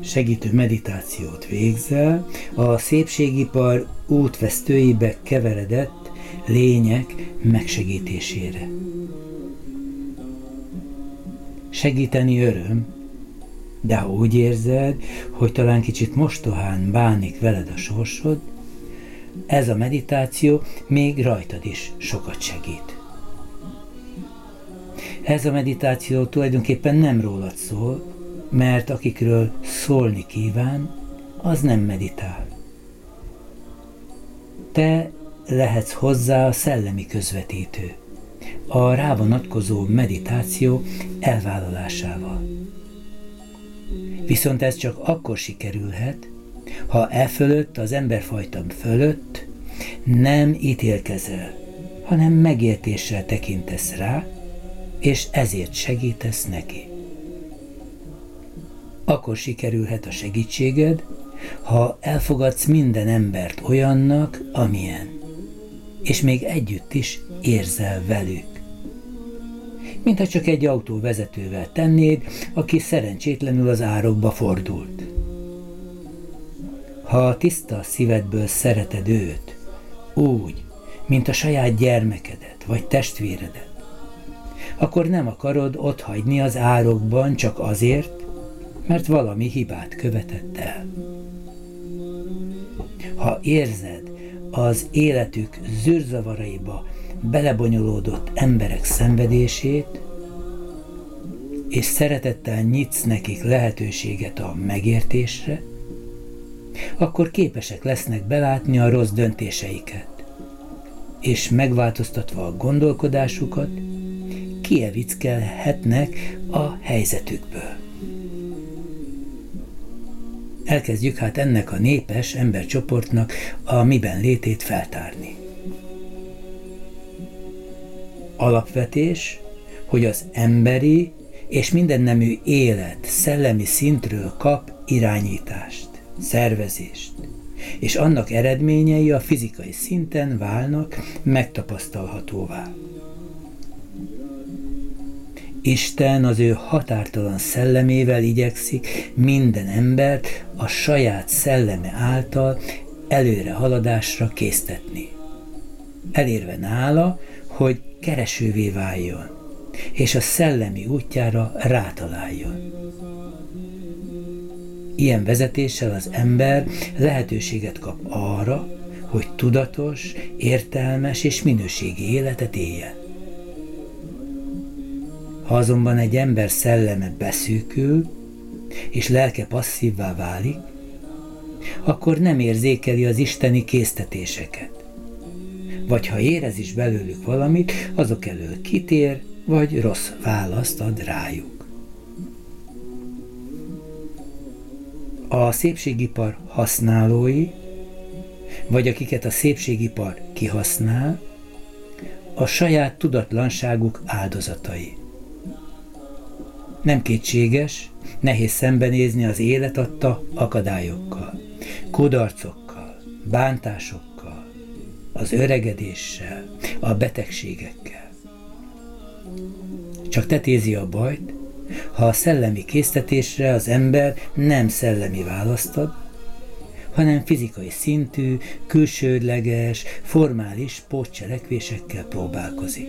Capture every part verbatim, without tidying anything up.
segítő meditációt végzel, a szépségipar útvesztőibe keveredett lények megsegítésére. Segíteni öröm, de ha úgy érzed, hogy talán kicsit mostohán bánik veled a sorsod, ez a meditáció még rajtad is sokat segít. Ez a meditáció tulajdonképpen nem rólad szól, mert akikről szólni kíván, az nem meditál. Te lehetsz hozzá a szellemi közvetítő, a rávonatkozó meditáció elvállalásával. Viszont ez csak akkor sikerülhet, ha e fölött, az emberfajta fölött nem ítélkezel, hanem megértéssel tekintesz rá, és ezért segítesz neki. Akkor sikerülhet a segítséged, ha elfogadsz minden embert olyannak, amilyen, és még együtt is érzel velük. Mintha csak egy autóvezetővel tennéd, aki szerencsétlenül az árokba fordult. Ha tiszta szívedből szereted őt, úgy, mint a saját gyermekedet vagy testvéredet, akkor nem akarod otthagyni az árokban csak azért, mert valami hibát követett el. Ha érzed az életük zűrzavaraiba belebonyolódott emberek szenvedését, és szeretettel nyitsz nekik lehetőséget a megértésre, akkor képesek lesznek belátni a rossz döntéseiket, és megváltoztatva a gondolkodásukat, kievickelhetnek a helyzetükből. Elkezdjük hát ennek a népes embercsoportnak a miben létét feltárni. Alapvetés, hogy az emberi és mindennemű élet szellemi szintről kap irányítást, szervezést, és annak eredményei a fizikai szinten válnak megtapasztalhatóvá. Isten az ő határtalan szellemével igyekszik minden embert a saját szelleme által előre haladásra késztetni, elérve nála, hogy keresővé váljon, és a szellemi útjára rátaláljon. Ilyen vezetéssel az ember lehetőséget kap arra, hogy tudatos, értelmes és minőségi életet éljen. Ha azonban egy ember szelleme beszűkül, és lelke passzívvá válik, akkor nem érzékeli az isteni késztetéseket. Vagy ha érez is belőlük valamit, azok elől kitér, vagy rossz választ ad rájuk. A szépségipar használói, vagy akiket a szépségipar kihasznál, a saját tudatlanságuk áldozatai. Nem kétséges, nehéz szembenézni az élet adta akadályokkal, kudarcokkal, bántásokkal, az öregedéssel, a betegségekkel. Csak tetézi a bajt, ha a szellemi késztetésre az ember nem szellemi választ ad, hanem fizikai szintű, külsődleges, formális pótcselekvésekkel próbálkozik.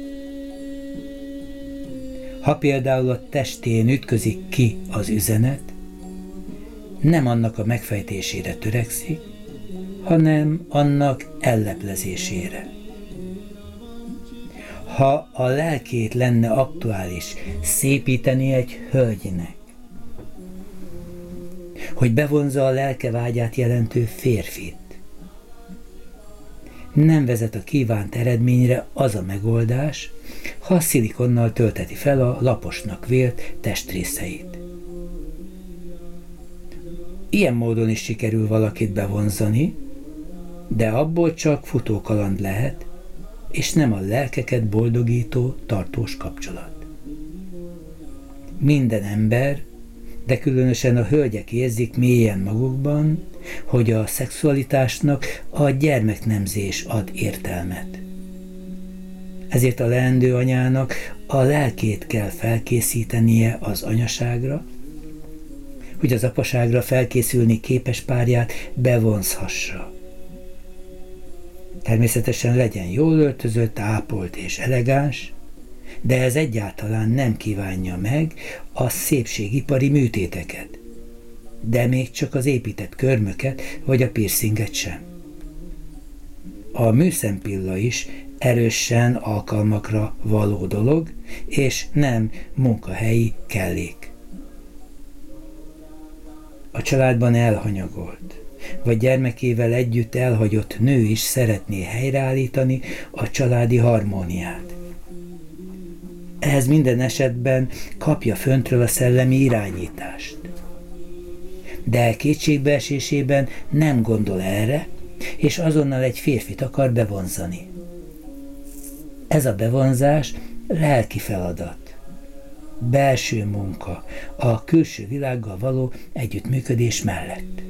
Ha például a testén ütközik ki az üzenet, nem annak a megfejtésére törekszik, hanem annak elleplezésére. Ha a lelkét lenne aktuális szépíteni egy hölgynek, hogy bevonza a lelkevágyát jelentő férfit, nem vezet a kívánt eredményre az a megoldás, ha a szilikonnal tölteti fel a laposnak vélt testrészeit. Ilyen módon is sikerül valakit bevonzani, de abból csak futókaland lehet, és nem a lelkeket boldogító tartós kapcsolat. Minden ember, de különösen a hölgyek érzik mélyen magukban, hogy a szexualitásnak a gyermeknemzés ad értelmet. Ezért a leendő anyának a lelkét kell felkészítenie az anyaságra, hogy az apaságra felkészülni képes párját bevonzhassa. Természetesen legyen jól öltözött, ápolt és elegáns, de ez egyáltalán nem kívánja meg a szépségipari műtéteket, de még csak az épített körmöket vagy a piercinget sem. A műszempilla is erősen alkalmakra való dolog, és nem munkahelyi kellék. A családban elhanyagolt, vagy gyermekével együtt elhagyott nő is szeretné helyreállítani a családi harmóniát. Ehhez minden esetben kapja föntről a szellemi irányítást. De kétségbeesésében nem gondol erre, és azonnal egy férfit akar bevonzani. Ez a bevonzás lelki feladat, belső munka a külső világgal való együttműködés mellett.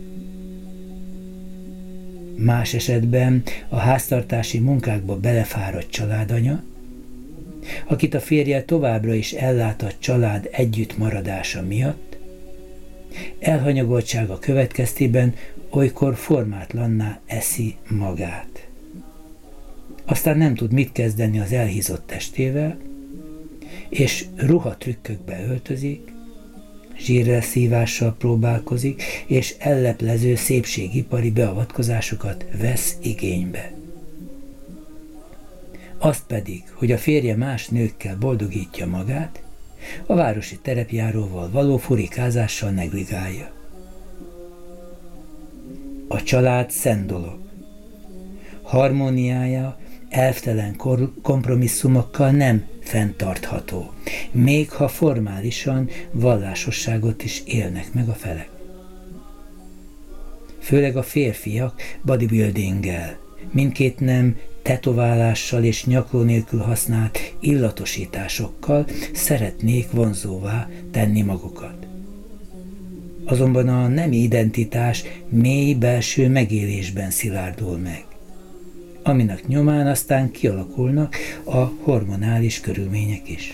Más esetben a háztartási munkákba belefáradt családanya, akit a férje továbbra is ellát a család együttmaradása miatt, elhanyagoltsága következtében olykor formátlanná eszi magát. Aztán nem tud mit kezdeni az elhízott testével, és ruhatrükkökbe öltözik, zsírreszívással próbálkozik, és elleplező szépségipari beavatkozásokat vesz igénybe. Azt pedig, hogy a férje más nőkkel boldogítja magát, a városi terepjáróval való furikázással negligálja. A család szent dolog. Harmóniája elvtelen kompromisszumokkal nem fenntartható, még ha formálisan vallásosságot is élnek meg a felek. Főleg a férfiak bodybuildinggel, mindkét nem tetoválással és nyakló nélkül használt illatosításokkal szeretnék vonzóvá tenni magukat. Azonban a nemi identitás mély belső megélésben szilárdul meg, aminek nyomán aztán kialakulnak a hormonális körülmények is.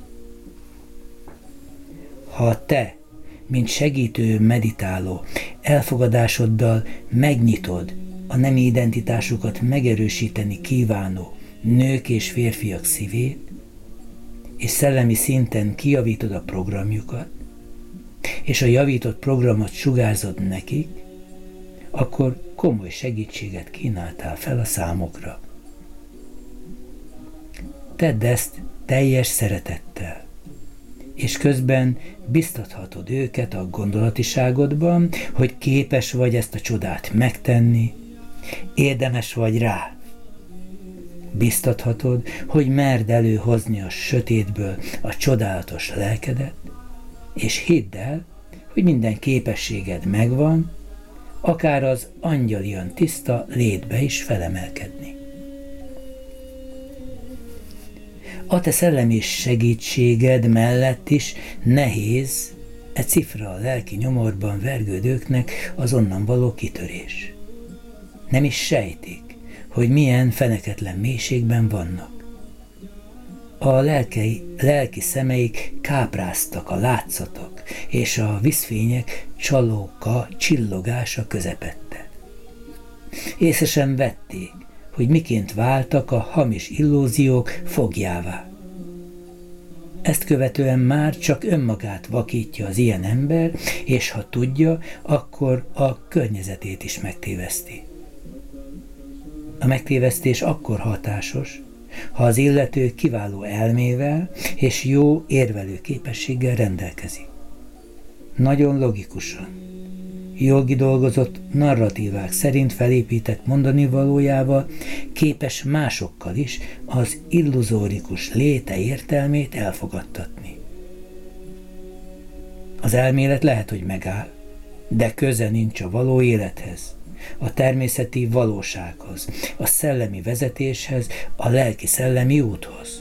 Ha te, mint segítő meditáló, elfogadásoddal megnyitod a nemi identitásukat megerősíteni kívánó nők és férfiak szívét, és szellemi szinten kijavítod a programjukat, és a javított programot sugárzod nekik, akkor komoly segítséget kínáltál fel a számokra. Tedd ezt teljes szeretettel, és közben biztathatod őket a gondolatiságodban, hogy képes vagy ezt a csodát megtenni, érdemes vagy rá. Biztathatod, hogy merd előhozni a sötétből a csodálatos lelkedet, és hidd el, hogy minden képességed megvan, akár az angyalian tiszta létbe is felemelkedni. A te szellemi segítséged mellett is nehéz e cifra a lelki nyomorban vergődőknek az onnan való kitörés. Nem is sejtik, hogy milyen feneketlen mélységben vannak. A lelkei, lelki szemeik kápráztak a látszatok és a vízfények csalóka csillogása közepette. Észre sem vették, hogy miként váltak a hamis illúziók fogjává. Ezt követően már csak önmagát vakítja az ilyen ember, és ha tudja, akkor a környezetét is megtéveszti. A megtévesztés akkor hatásos, ha az illető kiváló elmével és jó érvelő képességgel rendelkezik. Nagyon logikusan, jól kidolgozott narratívák szerint felépített mondani valójával képes másokkal is az illuzórikus léte értelmét elfogadtatni. Az elmélet lehet, hogy megáll, de köze nincs a való élethez, a természeti valósághoz, a szellemi vezetéshez, a lelki-szellemi úthoz.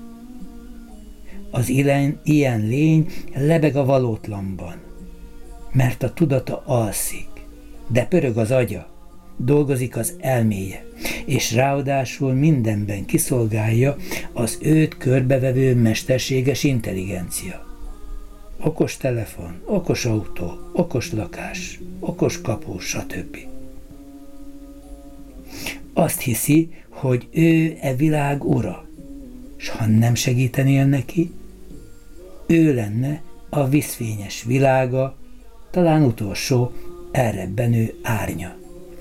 Az ilyen lény lebeg a valótlanban, mert a tudata alszik, de pörög az agya, dolgozik az elméje, és ráadásul mindenben kiszolgálja az őt körbevevő mesterséges intelligencia. okos telefon, okos autó, okos lakás, okos kapu, stb. Azt hiszi, hogy ő e világ ura, s ha nem segítenél neki, ő lenne a vízfényes világa, talán utolsó elrebbenő árnya.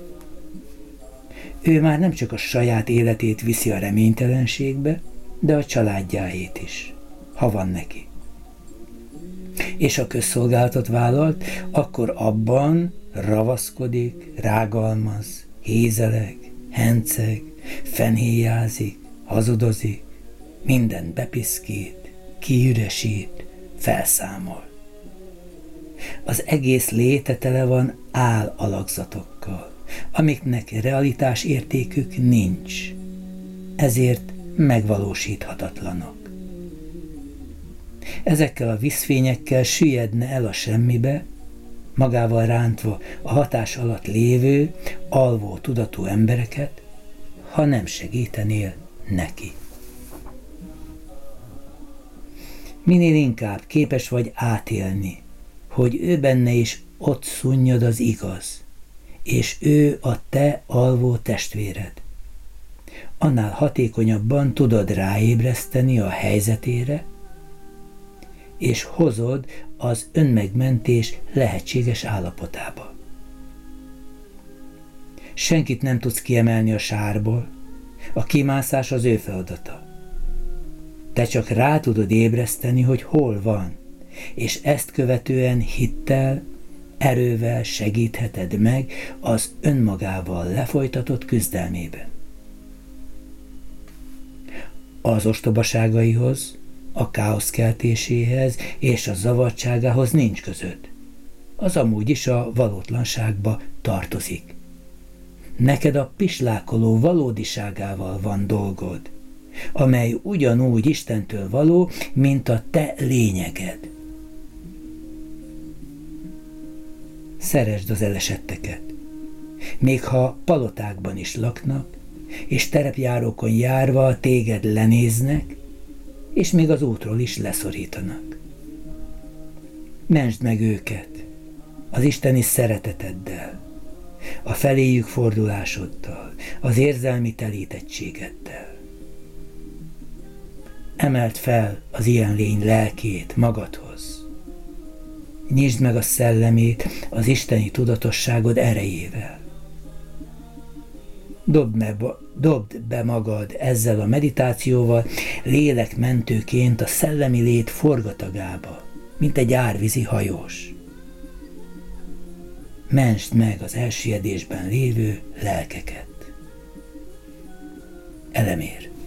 Ő már nem csak a saját életét viszi a reménytelenségbe, de a családjáét is, ha van neki. És ha közszolgálatot vállalt, akkor abban ravaszkodik, rágalmaz, hézeleg, henceg, fenhéjázik, hazudozik, mindent bepiszkít, kiüresít, felszámol. Az egész léte tele van álalakzatokkal, amiknek realitás értékük nincs, ezért megvalósíthatatlanok. Ezekkel a vízfényekkel süllyedne el a semmibe, magával rántva a hatás alatt lévő, alvó tudatú embereket, ha nem segítenél neki. Minél inkább képes vagy átélni, hogy ő benne is ott szunnyad az igaz, és ő a te alvó testvéred, annál hatékonyabban tudod ráébreszteni a helyzetére, és hozod az önmegmentés lehetséges állapotába. Senkit nem tudsz kiemelni a sárból, a kimászás az ő feladata. Te csak rá tudod ébreszteni, hogy hol van, és ezt követően hittel, erővel segítheted meg az önmagával lefolytatott küzdelmében. Az ostobaságaihoz, a káosz keltéséhez és a zavartságához nincs között. Az amúgy is a valótlanságba tartozik. Neked a pislákoló valódiságával van dolgod, amely ugyanúgy Istentől való, mint a te lényeged. Szeresd az elesetteket, még ha palotákban is laknak, és terepjárókon járva téged lenéznek, és még az útról is leszorítanak. Mentsd meg őket az isteni szereteteddel, a feléjük fordulásoddal, az érzelmi telítettségeddel. Emeld fel az ilyen lény lelkét magadhoz. Nyisd meg a szellemét az isteni tudatosságod erejével. Dobd be, dobd be magad ezzel a meditációval lélekmentőként a szellemi lét forgatagába, mint egy árvízi hajós. Mentsd meg az elsüllyedésben lévő lelkeket. Elemér.